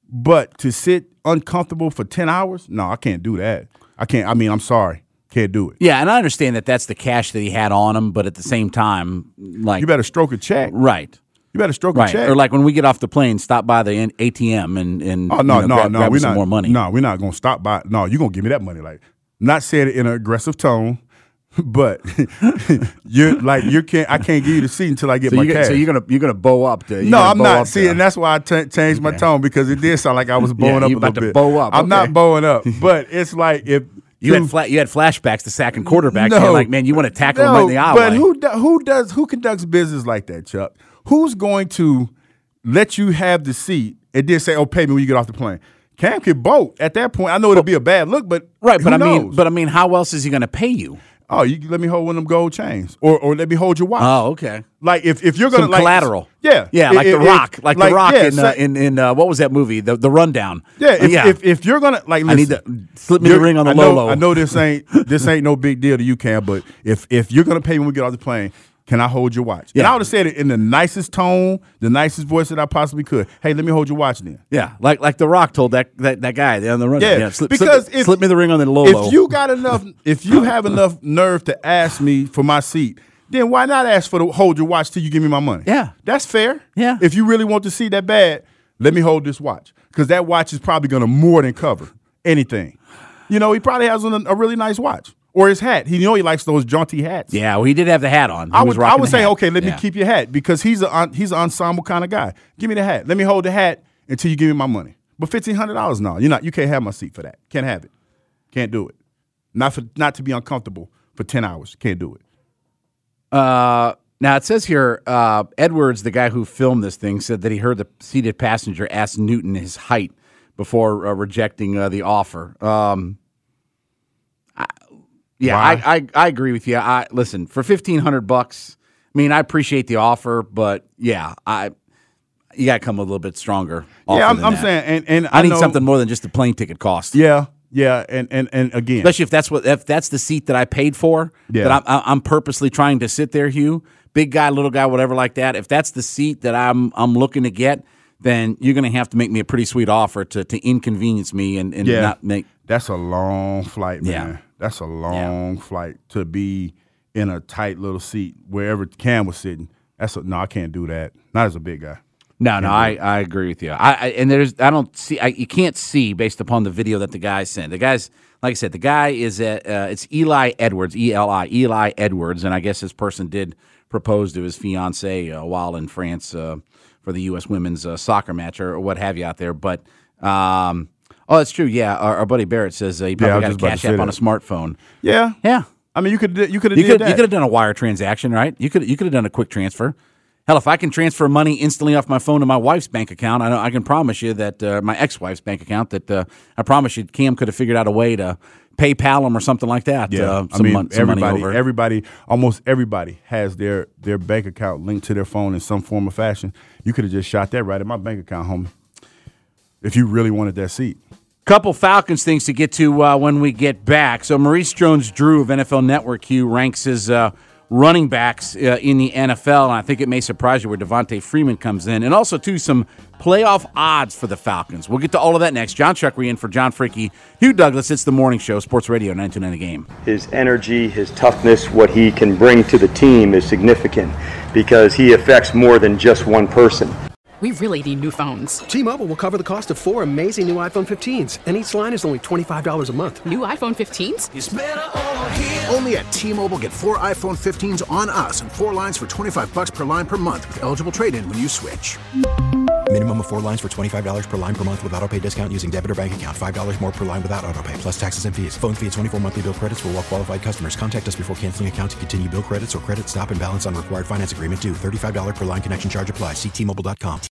Speaker 9: but to sit uncomfortable for ten hours, no, I can't do that. I can't. I mean, I'm sorry. Can't do it.
Speaker 10: Yeah, and I understand that that's the cash that he had on him, but at the same time, like
Speaker 9: you better stroke a check,
Speaker 10: right?
Speaker 9: You better stroke
Speaker 10: right.
Speaker 9: a check,
Speaker 10: or like when we get off the plane, stop by the A T M and and
Speaker 9: oh no,
Speaker 10: you know,
Speaker 9: no,
Speaker 10: grab,
Speaker 9: no,
Speaker 10: grab
Speaker 9: we're
Speaker 10: some
Speaker 9: not
Speaker 10: more money.
Speaker 9: No, we're not gonna stop by. No, you're gonna give me that money. Like, not saying it in an aggressive tone, but you're like you can't. I can't give you the seat until I get
Speaker 10: so
Speaker 9: my
Speaker 10: you're,
Speaker 9: cash.
Speaker 10: So you're gonna you're gonna bow up. To,
Speaker 9: no, I'm not. See, and that's why I t- changed my tone because it did sound like I was bowing
Speaker 10: yeah,
Speaker 9: up
Speaker 10: you
Speaker 9: a
Speaker 10: about
Speaker 9: little
Speaker 10: to
Speaker 9: bit.
Speaker 10: Bow up.
Speaker 9: I'm
Speaker 10: okay.
Speaker 9: not bowing up, but it's like if.
Speaker 10: You had fla- you had flashbacks to sacking quarterbacks.
Speaker 9: No,
Speaker 10: You're like, man, you want to tackle
Speaker 9: no,
Speaker 10: him right in the eye.
Speaker 9: But who do, who does who conducts business like that, Chuck? Who's going to let you have the seat and then say, "Oh, pay me when you get off the plane"? Cam could boat at that point. I know it'll be a bad look, but
Speaker 10: right. But
Speaker 9: who
Speaker 10: I
Speaker 9: knows?
Speaker 10: mean, but I mean, how else is he going to pay you?
Speaker 9: Oh, you let me hold one of them gold chains, or or let me hold your watch.
Speaker 10: Oh, okay.
Speaker 9: Like if, if you're gonna
Speaker 10: Some
Speaker 9: like,
Speaker 10: collateral,
Speaker 9: yeah,
Speaker 10: yeah,
Speaker 9: If-
Speaker 10: like
Speaker 9: if-
Speaker 10: the Rock,
Speaker 9: if-
Speaker 10: like the Rock
Speaker 9: yeah,
Speaker 10: in,
Speaker 9: so-
Speaker 10: uh, in in uh, what was that movie? The the Rundown.
Speaker 9: Yeah, if,
Speaker 10: yeah.
Speaker 9: if if you're gonna like,
Speaker 10: I need
Speaker 9: listen,
Speaker 10: to slip me the
Speaker 9: you're-
Speaker 10: ring on the
Speaker 9: I know,
Speaker 10: Lolo.
Speaker 9: I know this ain't this ain't no big deal to you, Cam, but if if you're gonna pay me when we get off the plane, can I hold your watch?
Speaker 10: Yeah.
Speaker 9: And I would have said it in the nicest tone, the nicest voice that I possibly could. Hey, let me hold your watch then.
Speaker 10: Yeah, like like the Rock told that that, that guy on the Rundown.
Speaker 9: Yeah,
Speaker 10: Yeah, slip,
Speaker 9: because
Speaker 10: slip,
Speaker 9: if,
Speaker 10: slip me the ring on the Lolo.
Speaker 9: If you got enough, if you have enough nerve to ask me for my seat, then why not ask for the hold your watch till you give me my money?
Speaker 10: Yeah.
Speaker 9: That's fair.
Speaker 10: Yeah.
Speaker 9: If you really want to see that bad, let me hold this watch. Because that watch is probably going to more than cover anything. You know, he probably has a, a really nice watch. Or his hat. He, you know he likes those jaunty hats.
Speaker 10: Yeah, well, he did have the hat on. He
Speaker 9: I
Speaker 10: was
Speaker 9: would, I
Speaker 10: rocking
Speaker 9: would
Speaker 10: the
Speaker 9: say,
Speaker 10: hat.
Speaker 9: okay, let
Speaker 10: Yeah.
Speaker 9: me keep your hat because he's a he's an ensemble kind of guy. Give me the hat. Let me hold the hat until you give me my money. But fifteen hundred dollars, no, you're not. You can't have my seat for that. Can't have it. Can't do it. Not for not to be uncomfortable for ten hours. Can't do it.
Speaker 10: Uh, now it says here, uh, Edwards, the guy who filmed this thing, said that he heard the seated passenger ask Newton his height before uh, rejecting uh, the offer. Um, I, yeah, I, I I agree with you. I listen for fifteen hundred bucks. I mean, I appreciate the offer, but yeah, I you got to come a little bit stronger. offer
Speaker 9: Yeah, I'm,
Speaker 10: than
Speaker 9: I'm
Speaker 10: that.
Speaker 9: saying, and, and
Speaker 10: I,
Speaker 9: I
Speaker 10: need
Speaker 9: know,
Speaker 10: something more than just the plane ticket cost.
Speaker 9: Yeah, yeah, and and and again,
Speaker 10: Especially if that's what if that's the seat that I paid for.
Speaker 9: Yeah.
Speaker 10: That I'm I'm purposely trying to sit there, Hugh. Big guy, little guy, whatever like that. If that's the seat that I'm I'm looking to get, then you're going to have to make me a pretty sweet offer to to inconvenience me and, and
Speaker 9: yeah,
Speaker 10: not make.
Speaker 9: that's a long flight, man.
Speaker 10: Yeah.
Speaker 9: That's a long flight to be in a tight little seat wherever Cam was sitting. That's a, no, I can't do that. Not as a big guy.
Speaker 10: No, no, I, I agree with you. I, I and there's I don't see I, you can't see based upon the video that the guy sent. The guy's like I said, the guy is at uh, it's Eli Edwards, E L I, Eli Edwards, and I guess this person did propose to his fiancee uh, while in France uh, for the U S women's uh, soccer match or, or what have you out there. But um, oh, it's true. Yeah, our, our buddy Barrett says uh, he
Speaker 9: Yeah, I
Speaker 10: probably
Speaker 9: was
Speaker 10: got a
Speaker 9: just about to
Speaker 10: cash
Speaker 9: say
Speaker 10: app on a
Speaker 9: that.
Speaker 10: smartphone.
Speaker 9: Yeah,
Speaker 10: Yeah.
Speaker 9: I mean, you could you could have
Speaker 10: You
Speaker 9: did
Speaker 10: could
Speaker 9: that.
Speaker 10: you could have done a wire transaction, right? You could you could have done a quick transfer. Hell, if I can transfer money instantly off my phone to my wife's bank account, I, know, I can promise you that uh, my ex-wife's bank account, that uh, I promise you Cam could have figured out a way to PayPal them or something like that.
Speaker 9: Yeah,
Speaker 10: uh, some
Speaker 9: I mean,
Speaker 10: mon- some
Speaker 9: everybody,
Speaker 10: money over.
Speaker 9: everybody, almost everybody has their, their bank account linked to their phone in some form or fashion. You could have just shot that right in my bank account, homie, if you really wanted that seat.
Speaker 10: Couple Falcons things to get to uh, when we get back. So Maurice Jones-Drew of N F L Network Q ranks his uh, running backs uh, in the N F L, and I think it may surprise you where Devontae Freeman comes in. And also, too, some playoff odds for the Falcons. We'll get to all of that next. John Chuckery in for John Freaky. Hugh Douglas, it's the morning show, Sports Radio nine two nine The Game.
Speaker 13: His energy, his toughness, what he can bring to the team is significant because he affects more than just one person.
Speaker 14: We really need new phones.
Speaker 15: T-Mobile will cover the cost of four amazing new iPhone fifteens, and each line is only twenty-five dollars a month.
Speaker 14: New iPhone fifteens?
Speaker 16: It's better over here. Only at T-Mobile, get four iPhone fifteens on us and four lines for twenty-five dollars per line per month with eligible trade-in when you switch.
Speaker 17: Minimum of four lines for twenty-five dollars per line per month with autopay discount using debit or bank account. five dollars more per line without autopay, plus taxes and fees. Phone fee at twenty-four monthly bill credits for well-qualified customers. Contact us before canceling account to continue bill credits or credit stop and balance on required finance agreement due. thirty-five dollars per line connection charge applies. See T Mobile dot com.